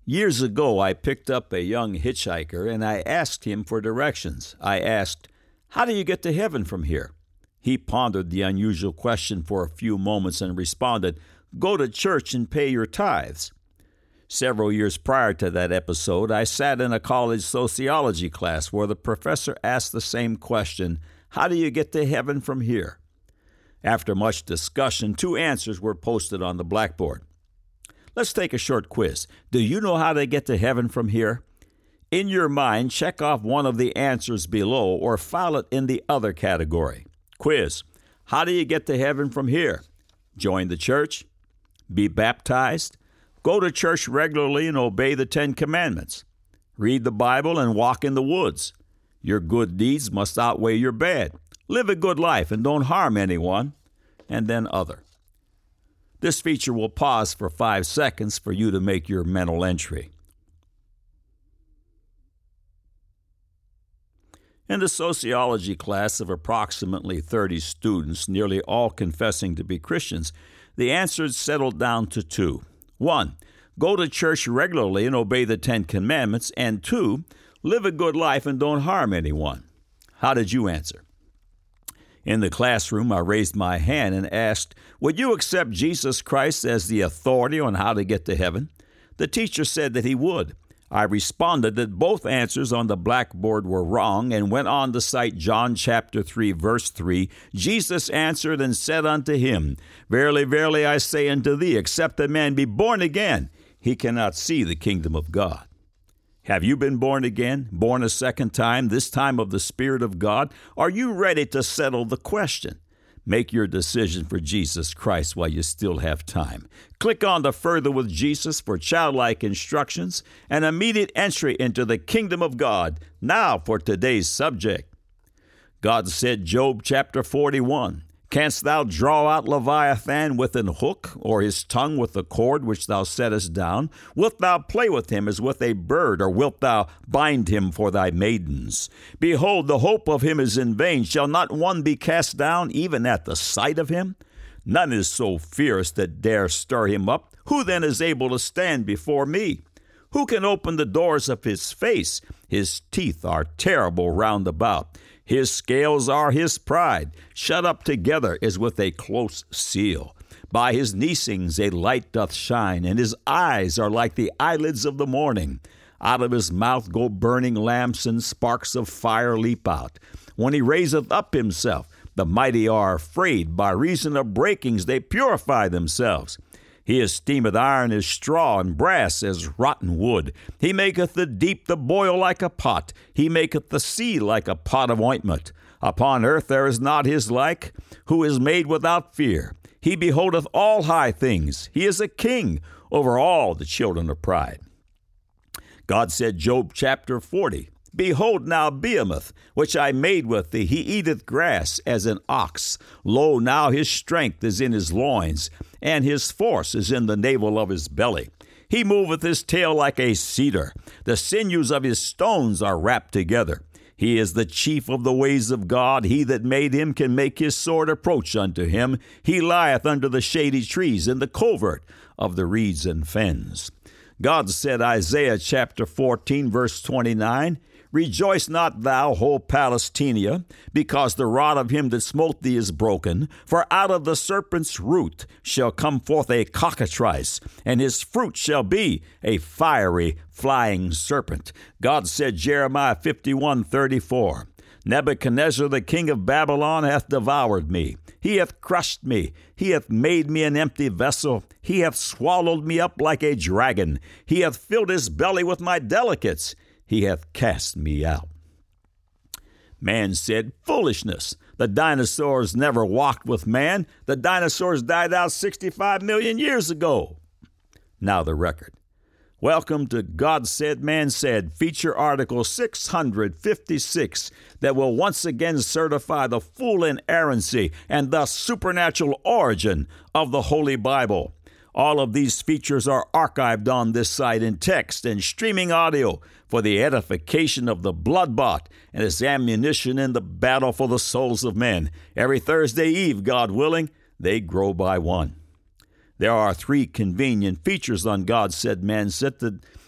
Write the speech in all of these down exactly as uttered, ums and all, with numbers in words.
Years ago, I picked up a young hitchhiker and I asked him for directions. I asked, "How do you get to heaven from here?" He pondered the unusual question for a few moments and responded, "Go to church and pay your tithes." Several years prior to that episode, I sat in a college sociology class where the professor asked the same question, "How do you get to heaven from here?" After much discussion, two answers were posted on the blackboard. Let's take a short quiz. Do you know how to get to heaven from here? In your mind, check off one of the answers below or file it in the other category. Quiz. How do you get to heaven from here? Join the church. Be baptized. Go to church regularly and obey the Ten Commandments. Read the Bible and walk in the woods. Your good deeds must outweigh your bad. Live a good life and don't harm anyone. And then other. This feature will pause for five seconds for you to make your mental entry. In the sociology class of approximately thirty students, nearly all confessing to be Christians, the answers settled down to two. One, go to church regularly and obey the Ten Commandments. And two, live a good life and don't harm anyone. How did you answer? In the classroom, I raised my hand and asked, "Would you accept Jesus Christ as the authority on how to get to heaven?" The teacher said that he would. I responded that both answers on the blackboard were wrong and went on to cite John chapter three, verse three. Jesus answered and said unto him, "Verily, verily, I say unto thee, except a man be born again, he cannot see the kingdom of God." Have you been born again, born a second time, this time of the Spirit of God? Are you ready to settle the question? Make your decision for Jesus Christ while you still have time. Click on the Further with Jesus for childlike instructions and immediate entry into the kingdom of God. Now for today's subject. God said, Job chapter forty-one, "Canst thou draw out Leviathan with an hook, or his tongue with the cord which thou settest down? Wilt thou play with him as with a bird, or wilt thou bind him for thy maidens? Behold, the hope of him is in vain. Shall not one be cast down, even at the sight of him? None is so fierce that dare stir him up. Who then is able to stand before me? Who can open the doors of his face? His teeth are terrible round about. His scales are his pride. Shut up together as with a close seal. By his neesings a light doth shine, and his eyes are like the eyelids of the morning. Out of his mouth go burning lamps, and sparks of fire leap out. When he raiseth up himself, the mighty are afraid. By reason of breakings they purify themselves. He esteemeth iron as straw, and brass as rotten wood. He maketh the deep to boil like a pot. He maketh the sea like a pot of ointment. Upon earth there is not his like, who is made without fear. He beholdeth all high things. He is a king over all the children of pride. God said, Job chapter forty, "Behold now Behemoth, which I made with thee, he eateth grass as an ox. Lo, now his strength is in his loins, and his force is in the navel of his belly. He moveth his tail like a cedar. The sinews of his stones are wrapped together. He is the chief of the ways of God. He that made him can make his sword approach unto him. He lieth under the shady trees in the covert of the reeds and fens." God said, Isaiah chapter fourteen, verse twenty-nine, "Rejoice not thou, whole Palestina, because the rod of him that smote thee is broken. For out of the serpent's root shall come forth a cockatrice, and his fruit shall be a fiery flying serpent." God said, Jeremiah fifty-one, thirty-four, "Nebuchadnezzar the king of Babylon hath devoured me. He hath crushed me. He hath made me an empty vessel. He hath swallowed me up like a dragon. He hath filled his belly with my delicates. He hath cast me out." Man said, "Foolishness. The dinosaurs never walked with man. The dinosaurs died out sixty-five million years ago." Now the record. Welcome to God Said, Man Said, feature article six hundred fifty-six, that will once again certify the full inerrancy and thus supernatural origin of the Holy Bible. All of these features are archived on this site in text and streaming audio for the edification of the blood-bought and as ammunition in the battle for the souls of men. Every Thursday eve, God willing, they grow by one. There are three convenient features on God Said, Man Said that,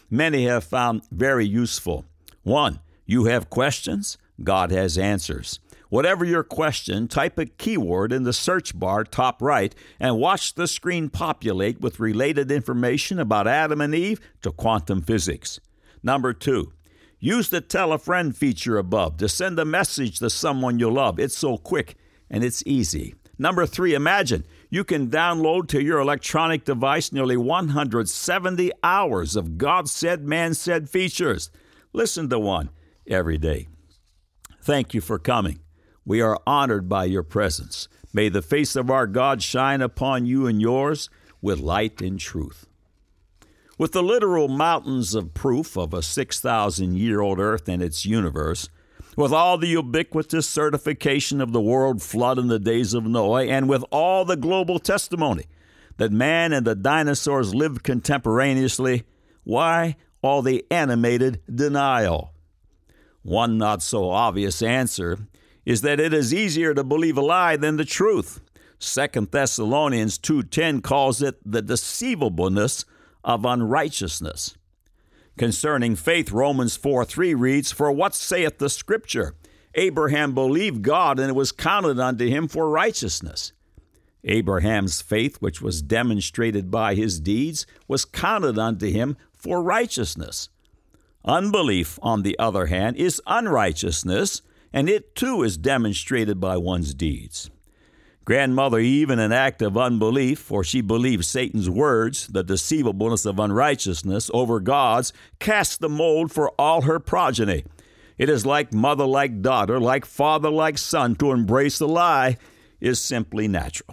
many have found very useful. One, you have questions, God has answers. Whatever your question, type a keyword in the search bar top right and watch the screen populate with related information about Adam and Eve to quantum physics. Number two, use the Tell a Friend feature above to send a message to someone you love. It's so quick and it's easy. Number three, imagine you can download to your electronic device nearly one hundred seventy hours of God Said, Man Said features. Listen to one every day. Thank you for coming. We are honored by your presence. May the face of our God shine upon you and yours with light and truth. With the literal mountains of proof of a six thousand year old earth and its universe, with all the ubiquitous certification of the world flood in the days of Noah, and with all the global testimony that man and the dinosaurs lived contemporaneously, why all the animated denial? One not so obvious answer is that it is easier to believe a lie than the truth. Second Thessalonians two ten calls it the deceivableness of unrighteousness. Concerning faith, Romans four three reads, For what saith the Scripture? Abraham believed God, and it was counted unto him for righteousness. Abraham's faith, which was demonstrated by his deeds, was counted unto him for righteousness. Unbelief, on the other hand, is unrighteousness, and it too is demonstrated by one's deeds. Grandmother Eve, in an act of unbelief, for she believed Satan's words, the deceivableness of unrighteousness, over God's, cast the mold for all her progeny. It is like mother like daughter, like father like son. To embrace the lie is simply natural.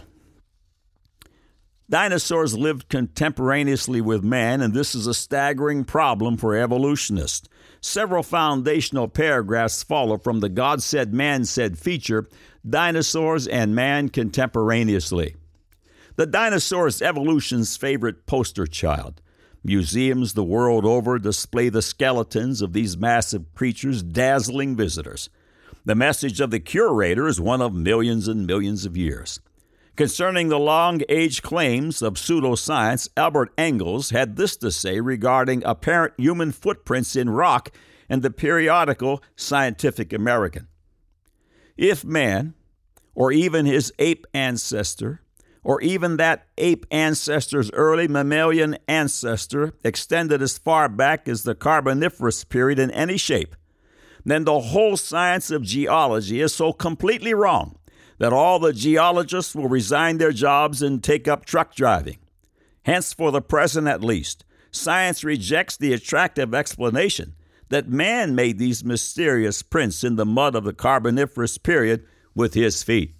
Dinosaurs lived contemporaneously with man, and this is a staggering problem for evolutionists. Several foundational paragraphs follow from the God Said, Man Said feature, Dinosaurs and Man Contemporaneously. The dinosaur is evolution's favorite poster child. Museums the world over display the skeletons of these massive creatures, dazzling visitors. The message of the curator is one of millions and millions of years. Concerning the long-age claims of pseudoscience, Albert Engels had this to say regarding apparent human footprints in rock in the periodical Scientific American. If man, or even his ape ancestor, or even that ape ancestor's early mammalian ancestor extended as far back as the Carboniferous period in any shape, then the whole science of geology is so completely wrong that all the geologists will resign their jobs and take up truck driving. Hence, for the present at least, science rejects the attractive explanation that man made these mysterious prints in the mud of the Carboniferous period with his feet.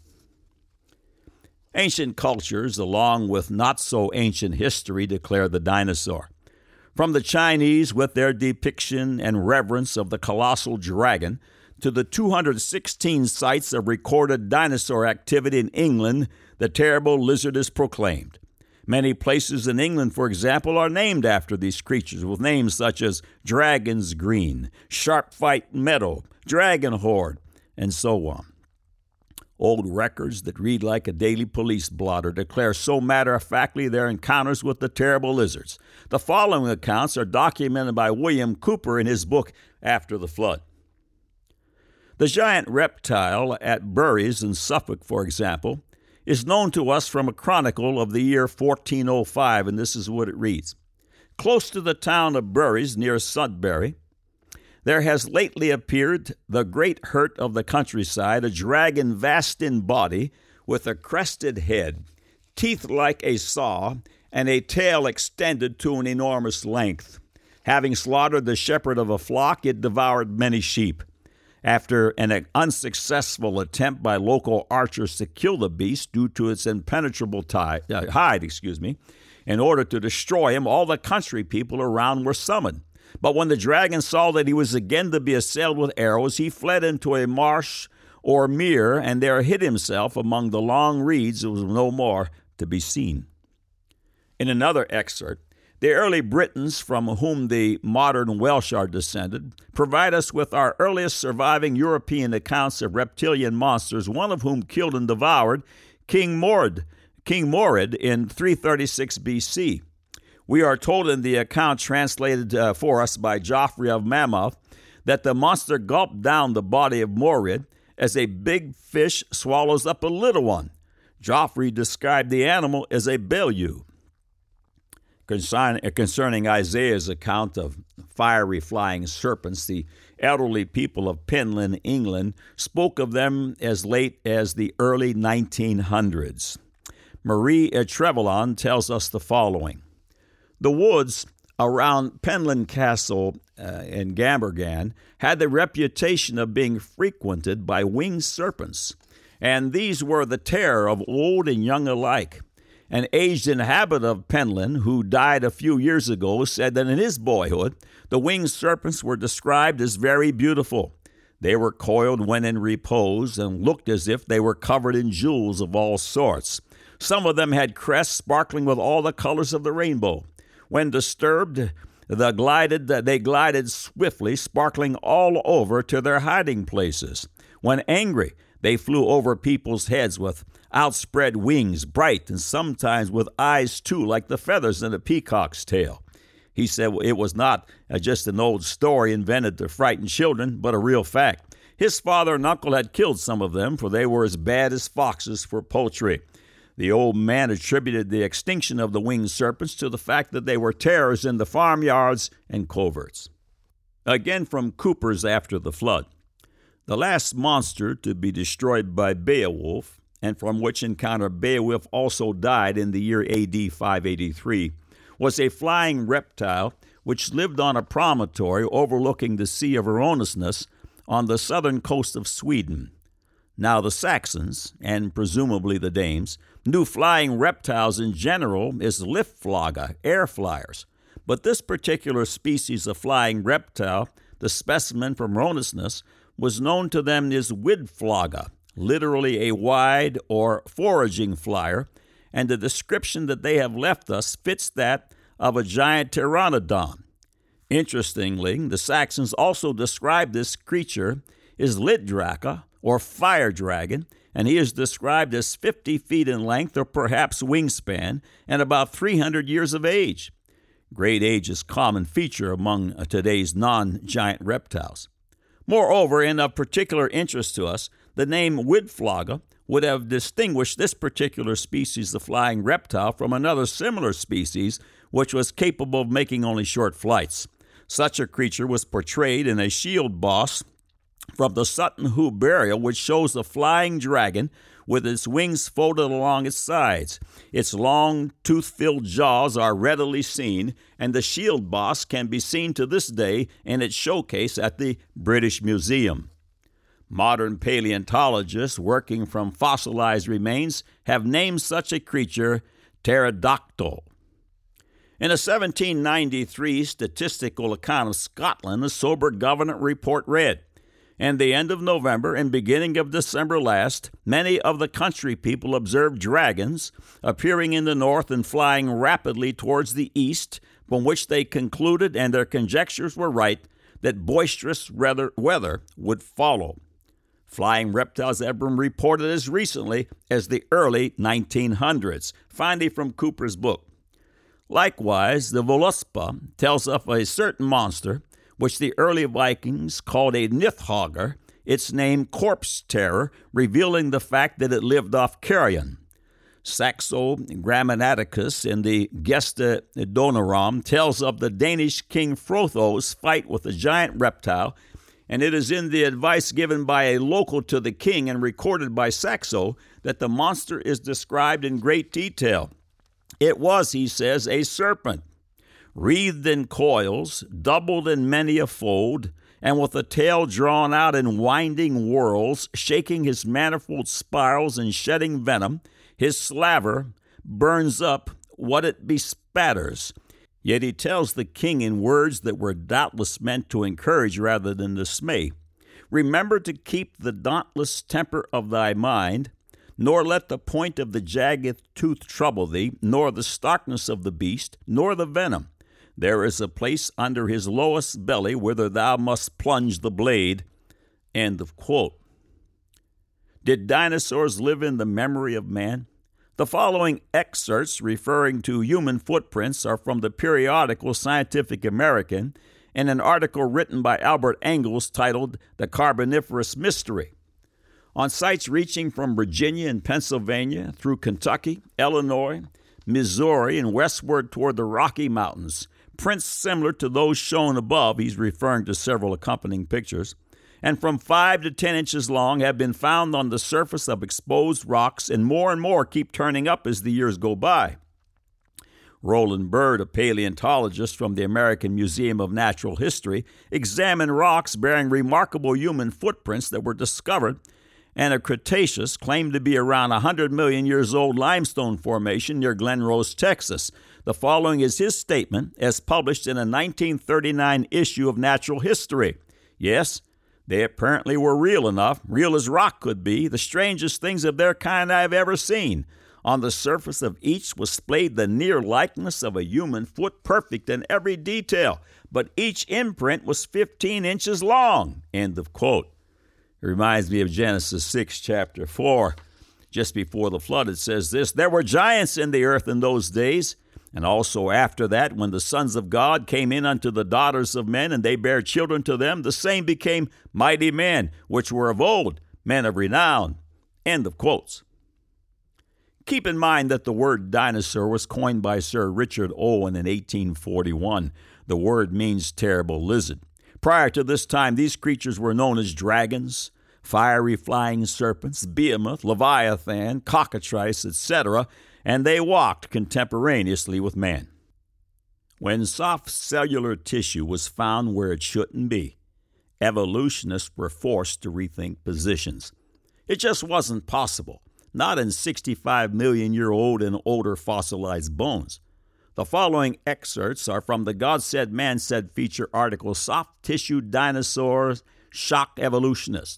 Ancient cultures, along with not-so-ancient history, declare the dinosaur. From the Chinese with their depiction and reverence of the colossal dragon, to the two hundred sixteen sites of recorded dinosaur activity in England, the terrible lizard is proclaimed. Many places in England, for example, are named after these creatures, with names such as Dragon's Green, Sharpfight Meadow, Dragon Horde, and so on. Old records that read like a daily police blotter declare so matter-of-factly their encounters with the terrible lizards. The following accounts are documented by William Cooper in his book, After the Flood. The giant reptile at Bury's in Suffolk, for example, is known to us from a chronicle of the year fourteen oh five, and this is what it reads. Close to the town of Bury's, near Sudbury, there has lately appeared the great hurt of the countryside, a dragon vast in body, with a crested head, teeth like a saw, and a tail extended to an enormous length. Having slaughtered the shepherd of a flock, it devoured many sheep. After an unsuccessful attempt by local archers to kill the beast due to its impenetrable tie, uh, hide, excuse me, in order to destroy him, all the country people around were summoned. But when the dragon saw that he was again to be assailed with arrows, he fled into a marsh or mere, and there hid himself among the long reeds and was no more to be seen. In another excerpt, the early Britons, from whom the modern Welsh are descended, provide us with our earliest surviving European accounts of reptilian monsters, one of whom killed and devoured King Morid, King Morid in three thirty-six B C. We are told in the account translated uh, for us by Geoffrey of Monmouth that the monster gulped down the body of Morid as a big fish swallows up a little one. Geoffrey described the animal as a Bellew. Concern, concerning Isaiah's account of fiery flying serpents, the elderly people of Penlyn, England, spoke of them as late as the early nineteen hundreds. Marie Trevelyan tells us the following. The woods around Penlyn Castle uh, in Glamorgan had the reputation of being frequented by winged serpents, and these were the terror of old and young alike. An aged inhabitant of Penlyn, who died a few years ago, said that in his boyhood, the winged serpents were described as very beautiful. They were coiled when in repose and looked as if they were covered in jewels of all sorts. Some of them had crests sparkling with all the colors of the rainbow. When disturbed, the glided, they glided swiftly, sparkling all over to their hiding places. When angry, they flew over people's heads with outspread wings, bright, and sometimes with eyes, too, like the feathers in a peacock's tail. He said it was not uh, just an old story invented to frighten children, but a real fact. His father and uncle had killed some of them, for they were as bad as foxes for poultry. The old man attributed the extinction of the winged serpents to the fact that they were terrors in the farmyards and coverts. Again from Cooper's After the Flood. The last monster to be destroyed by Beowulf, and from which encounter Beowulf also died in the year A D five eighty-three, was a flying reptile which lived on a promontory overlooking the Sea of Erroneousness on the southern coast of Sweden. Now the Saxons, and presumably the Danes, knew flying reptiles in general as liftflagga, air flyers. But this particular species of flying reptile, the specimen from Erroneousness, was known to them as widflagga, literally a wide or foraging flyer, and the description that they have left us fits that of a giant pteranodon. Interestingly, the Saxons also described this creature as Litdraka, or fire dragon, and he is described as fifty feet in length or perhaps wingspan and about three hundred years of age. Great age is a common feature among today's non-giant reptiles. Moreover, and of particular interest to us, the name widflagga would have distinguished this particular species of flying reptile from another similar species which was capable of making only short flights. Such a creature was portrayed in a shield boss from the Sutton Hoo burial, which shows a flying dragon with its wings folded along its sides. Its long, tooth-filled jaws are readily seen, and the shield boss can be seen to this day in its showcase at the British Museum. Modern paleontologists working from fossilized remains have named such a creature pterodactyl. In a seventeen ninety-three statistical account of Scotland, a sober government report read, "And the end of November and beginning of December last, many of the country people observed dragons appearing in the north and flying rapidly towards the east, from which they concluded, and their conjectures were right, that boisterous weather would follow." Flying reptiles have been reported as recently as the early nineteen hundreds, finally from Cooper's book. Likewise, the Voluspa tells of a certain monster which the early Vikings called a Nithhogger, its name Corpse Terror, revealing the fact that it lived off carrion. Saxo Grammaticus in the Gesta Donorum tells of the Danish king Frotho's fight with a giant reptile, and it is in the advice given by a local to the king and recorded by Saxo that the monster is described in great detail. It was, he says, a serpent, wreathed in coils, doubled in many a fold, and with a tail drawn out in winding whirls, shaking his manifold spirals and shedding venom, his slaver burns up what it bespatters. Yet he tells the king in words that were doubtless meant to encourage rather than dismay, "Remember to keep the dauntless temper of thy mind, nor let the point of the jagged tooth trouble thee, nor the starkness of the beast, nor the venom. There is a place under his lowest belly whither thou must plunge the blade." End of quote. Did dinosaurs live in the memory of man? The following excerpts referring to human footprints are from the periodical Scientific American and an article written by Albert Engels titled The Carboniferous Mystery. On sites reaching from Virginia and Pennsylvania through Kentucky, Illinois, Missouri, and westward toward the Rocky Mountains, prints similar to those shown above, he's referring to several accompanying pictures, and from five to ten inches long have been found on the surface of exposed rocks, and more and more keep turning up as the years go by. Roland Bird, a paleontologist from the American Museum of Natural History, examined rocks bearing remarkable human footprints that were discovered, and a Cretaceous claimed to be around one hundred million years old limestone formation near Glen Rose, Texas. The following is his statement as published in a nineteen thirty-nine issue of Natural History. Yes, they apparently were real enough, real as rock could be, the strangest things of their kind I have ever seen. On the surface of each was displayed the near likeness of a human foot, perfect in every detail, but each imprint was fifteen inches long. End of quote. It reminds me of Genesis six, chapter four. Just before the flood, it says this, "There were giants in the earth in those days, and also after that, when the sons of God came in unto the daughters of men, and they bare children to them, the same became mighty men, which were of old, men of renown." End of quotes. Keep in mind that the word dinosaur was coined by Sir Richard Owen in eighteen forty-one. The word means terrible lizard. Prior to this time, these creatures were known as dragons, fiery flying serpents, behemoth, leviathan, cockatrice, et cetera, and they walked contemporaneously with man. When soft cellular tissue was found where it shouldn't be, evolutionists were forced to rethink positions. It just wasn't possible, not in sixty-five million year old and older fossilized bones. The following excerpts are from the God Said, Man Said feature article, Soft Tissue Dinosaurs Shock Evolutionists.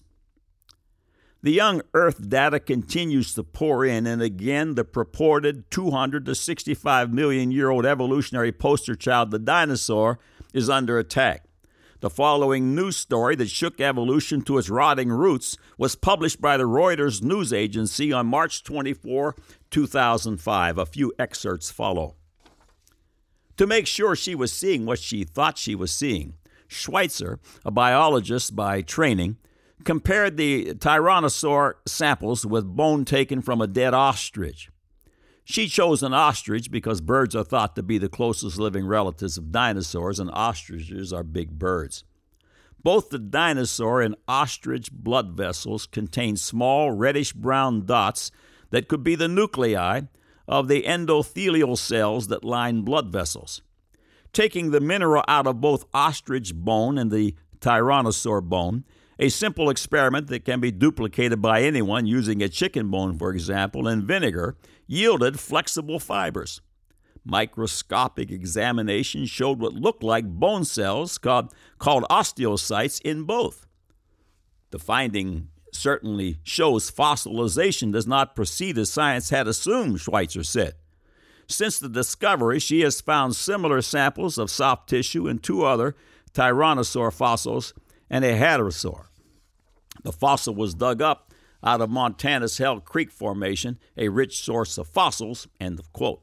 The young Earth data continues to pour in, and again, the purported two hundred to sixty-five million year old evolutionary poster child, the dinosaur, is under attack. The following news story that shook evolution to its rotting roots was published by the Reuters news agency on March twenty-fourth, two thousand five. A few excerpts follow. To make sure she was seeing what she thought she was seeing, Schweitzer, a biologist by training, compared the Tyrannosaur samples with bone taken from a dead ostrich. She chose an ostrich because birds are thought to be the closest living relatives of dinosaurs, and ostriches are big birds. Both the dinosaur and ostrich blood vessels contain small reddish-brown dots that could be the nuclei of the endothelial cells that line blood vessels. Taking the mineral out of both ostrich bone and the tyrannosaur bone, a simple experiment that can be duplicated by anyone using a chicken bone, for example, and vinegar, yielded flexible fibers. Microscopic examination showed what looked like bone cells called, called osteocytes in both. The finding certainly shows fossilization does not proceed as science had assumed, Schweitzer said. Since the discovery, she has found similar samples of soft tissue in two other tyrannosaur fossils and a hadrosaur. The fossil was dug up out of Montana's Hell Creek Formation, a rich source of fossils, end of quote.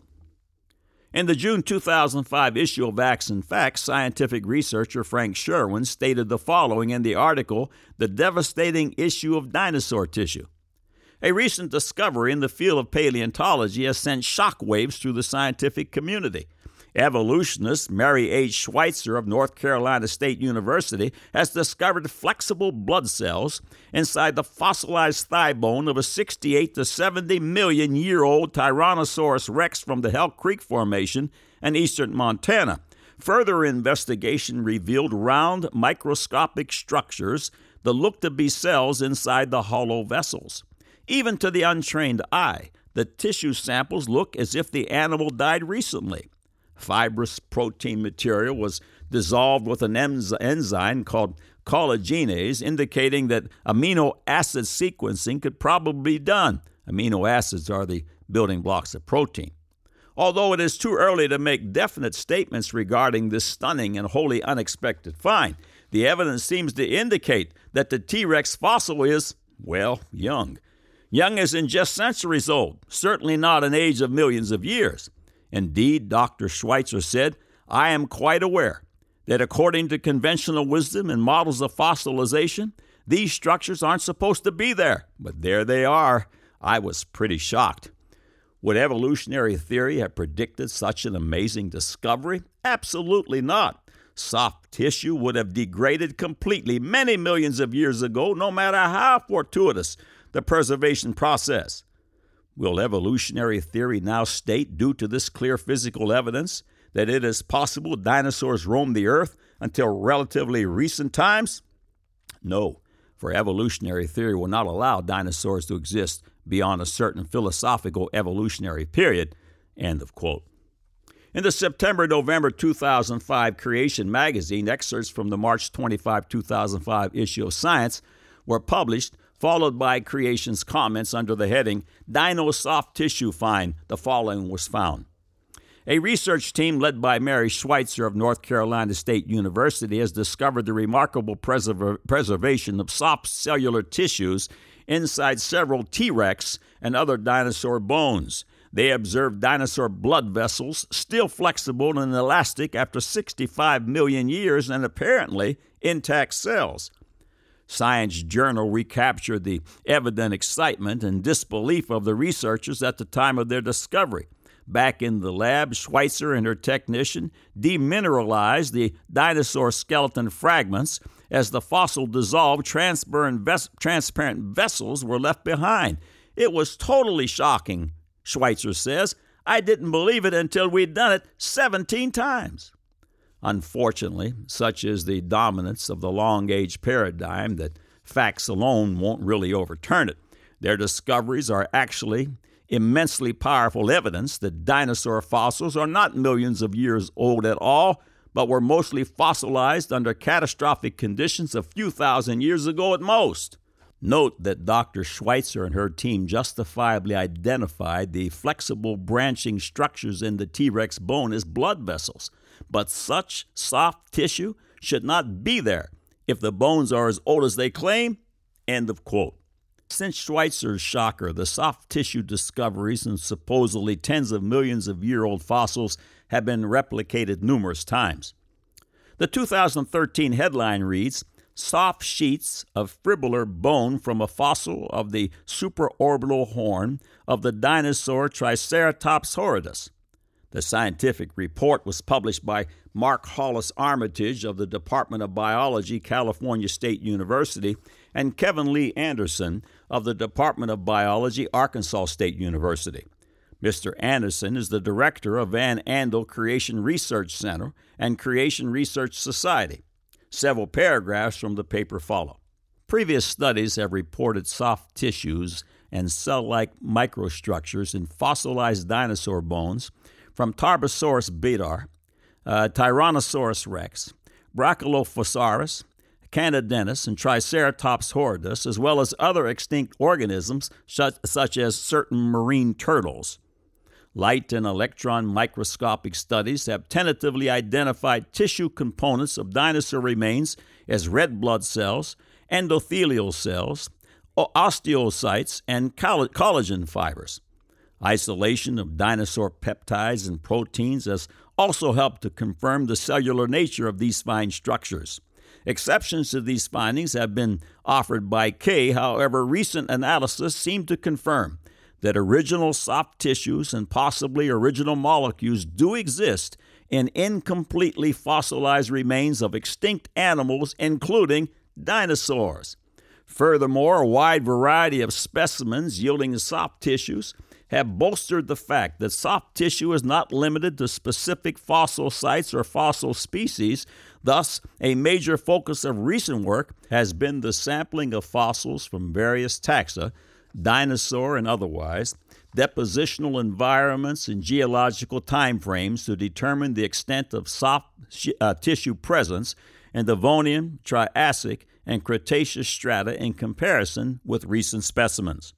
In the June two thousand five issue of Facts and Facts, scientific researcher Frank Sherwin stated the following in the article, The Devastating Issue of Dinosaur Tissue. A recent discovery in the field of paleontology has sent shockwaves through the scientific community. Evolutionist Mary H. Schweitzer of North Carolina State University has discovered flexible blood cells inside the fossilized thigh bone of a sixty-eight to seventy million year old Tyrannosaurus rex from the Hell Creek Formation in eastern Montana. Further investigation revealed round microscopic structures that look to be cells inside the hollow vessels. Even to the untrained eye, the tissue samples look as if the animal died recently. Fibrous protein material was dissolved with an enzyme called collagenase, indicating that amino acid sequencing could probably be done. Amino acids are the building blocks of protein. Although it is too early to make definite statements regarding this stunning and wholly unexpected find, the evidence seems to indicate that the T-Rex fossil is, well, young. young as in just centuries old, certainly not an age of millions of years. Indeed, Doctor Schweitzer said, I am quite aware that according to conventional wisdom and models of fossilization, these structures aren't supposed to be there, but there they are. I was pretty shocked. Would evolutionary theory have predicted such an amazing discovery? Absolutely not. Soft tissue would have degraded completely many millions of years ago, no matter how fortuitous the preservation process. Will evolutionary theory now state, due to this clear physical evidence, that it is possible dinosaurs roamed the earth until relatively recent times? No, for evolutionary theory will not allow dinosaurs to exist beyond a certain philosophical evolutionary period. End of quote. In the September-November two thousand five Creation magazine, excerpts from the March twenty-fifth, two thousand five issue of Science were published, followed by Creation's comments under the heading, Dino Soft Tissue Find. The following was found. A research team led by Mary Schweitzer of North Carolina State University has discovered the remarkable preserv- preservation of soft cellular tissues inside several T-Rex and other dinosaur bones. They observed dinosaur blood vessels still flexible and elastic after sixty-five million years and apparently intact cells. Science Journal recaptured the evident excitement and disbelief of the researchers at the time of their discovery. Back in the lab, Schweitzer and her technician demineralized the dinosaur skeleton fragments. As the fossil dissolved, transparent, ves- transparent vessels were left behind. It was totally shocking, Schweitzer says. I didn't believe it until we'd done it seventeen times. Unfortunately, such is the dominance of the long-age paradigm that facts alone won't really overturn it. Their discoveries are actually immensely powerful evidence that dinosaur fossils are not millions of years old at all, but were mostly fossilized under catastrophic conditions a few thousand years ago at most. Note that Doctor Schweitzer and her team justifiably identified the flexible branching structures in the T-Rex bone as blood vessels, but such soft tissue should not be there if the bones are as old as they claim. End of quote. Since Schweitzer's shocker, the soft tissue discoveries and supposedly tens of millions of year-old fossils have been replicated numerous times. The two thousand thirteen headline reads, Soft sheets of fibrillar bone from a fossil of the supraorbital horn of the dinosaur Triceratops horridus. The scientific report was published by Mark Hollis Armitage of the Department of Biology, California State University, and Kevin Lee Anderson of the Department of Biology, Arkansas State University. Mister Anderson is the director of Van Andel Creation Research Center and Creation Research Society. Several paragraphs from the paper follow. Previous studies have reported soft tissues and cell-like microstructures in fossilized dinosaur bones from Tarbosaurus beta, uh, Tyrannosaurus rex, Brachylophosaurus, Canadenus, and Triceratops horridus, as well as other extinct organisms such, such as certain marine turtles. Light and electron microscopic studies have tentatively identified tissue components of dinosaur remains as red blood cells, endothelial cells, osteocytes, and collagen fibers. Isolation of dinosaur peptides and proteins has also helped to confirm the cellular nature of these fine structures. Exceptions to these findings have been offered by Kay. However, recent analysis seem to confirm that original soft tissues and possibly original molecules do exist in incompletely fossilized remains of extinct animals, including dinosaurs. Furthermore, a wide variety of specimens yielding soft tissues have bolstered the fact that soft tissue is not limited to specific fossil sites or fossil species. Thus, a major focus of recent work has been the sampling of fossils from various taxa, dinosaur and otherwise, depositional environments and geological timeframes to determine the extent of soft sh- uh, tissue presence in Devonian, Triassic, and Cretaceous strata in comparison with recent specimens.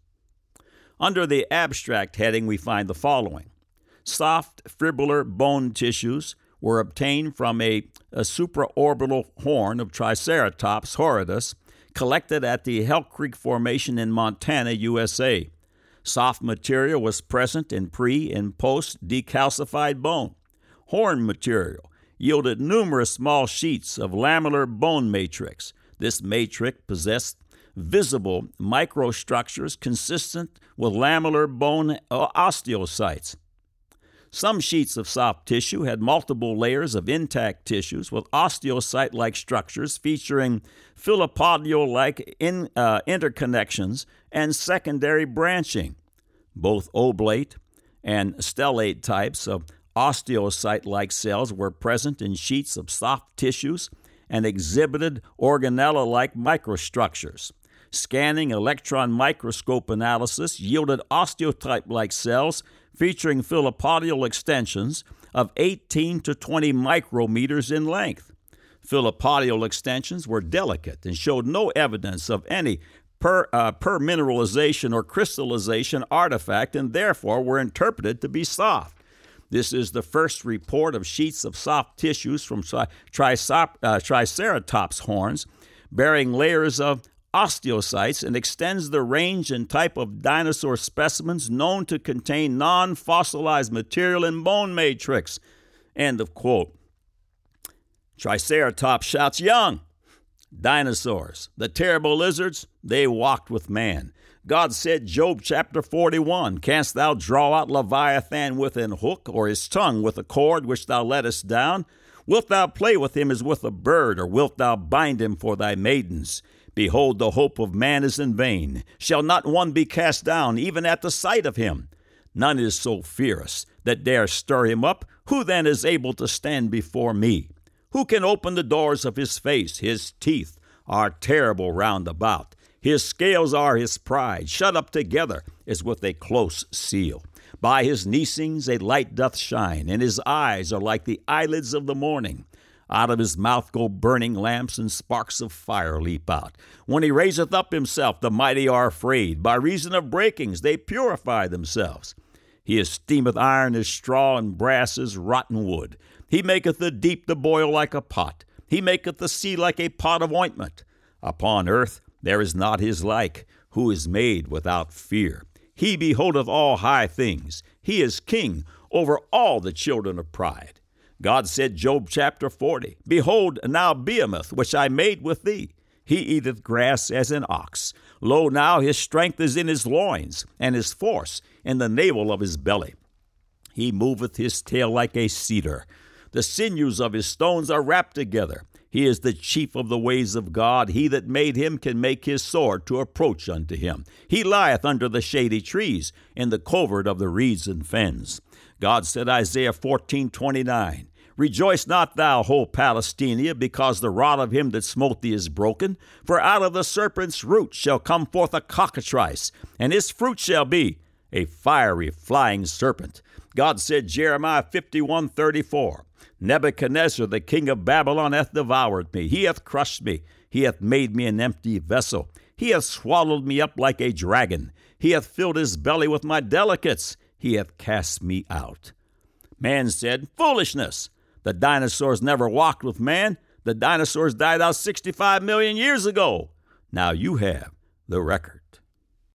Under the abstract heading, we find the following. Soft fibrillar bone tissues were obtained from a, a supraorbital horn of Triceratops horridus, collected at the Elk Creek Formation in Montana, U S A. Soft material was present in pre- and post-decalcified bone. Horn material yielded numerous small sheets of lamellar bone matrix. This matrix possessed visible microstructures consistent with lamellar bone osteocytes. Some sheets of soft tissue had multiple layers of intact tissues with osteocyte-like structures featuring filopodial-like in, uh, interconnections and secondary branching. Both oblate and stellate types of osteocyte-like cells were present in sheets of soft tissues and exhibited organella-like microstructures. Scanning electron microscope analysis yielded osteotype-like cells featuring filopodial extensions of eighteen to twenty micrometers in length. Filopodial extensions were delicate and showed no evidence of any per, uh, permineralization or crystallization artifact and therefore were interpreted to be soft. This is the first report of sheets of soft tissues from tri- trisop- uh, Triceratops horns bearing layers of osteocytes and extends the range and type of dinosaur specimens known to contain non-fossilized material in bone matrix. End of quote. Triceratops shouts young. Dinosaurs, the terrible lizards, they walked with man. God said, Job chapter forty-one, canst thou draw out Leviathan with an hook, or his tongue with a cord which thou lettest down? Wilt thou play with him as with a bird, or wilt thou bind him for thy maidens? Behold, the hope of man is in vain. Shall not one be cast down, even at the sight of him? None is so fierce that dare stir him up. Who then is able to stand before me? Who can open the doors of his face? His teeth are terrible round about. His scales are his pride. Shut up together as with a close seal. By his neesings a light doth shine, and his eyes are like the eyelids of the morning. Out of his mouth go burning lamps, and sparks of fire leap out. When he raiseth up himself, the mighty are afraid. By reason of breakings they purify themselves. He esteemeth iron as straw, and brass as rotten wood. He maketh the deep to boil like a pot. He maketh the sea like a pot of ointment. Upon earth there is not his like, who is made without fear. He beholdeth all high things. He is king over all the children of pride. God said, Job chapter forty, Behold, now Behemoth, which I made with thee. He eateth grass as an ox. Lo, now his strength is in his loins, and his force in the navel of his belly. He moveth his tail like a cedar. The sinews of his stones are wrapped together. He is the chief of the ways of God. He that made him can make his sword to approach unto him. He lieth under the shady trees, in the covert of the reeds and fens. God said, Isaiah fourteen twenty-nine, Rejoice not thou, whole Palestina, because the rod of him that smote thee is broken. For out of the serpent's root shall come forth a cockatrice, and his fruit shall be a fiery flying serpent. God said, Jeremiah fifty-one thirty-four, Nebuchadnezzar, the king of Babylon, hath devoured me. He hath crushed me. He hath made me an empty vessel. He hath swallowed me up like a dragon. He hath filled his belly with my delicates. He hath cast me out. Man said, Foolishness! The dinosaurs never walked with man. The dinosaurs died out sixty-five million years ago. Now you have the record.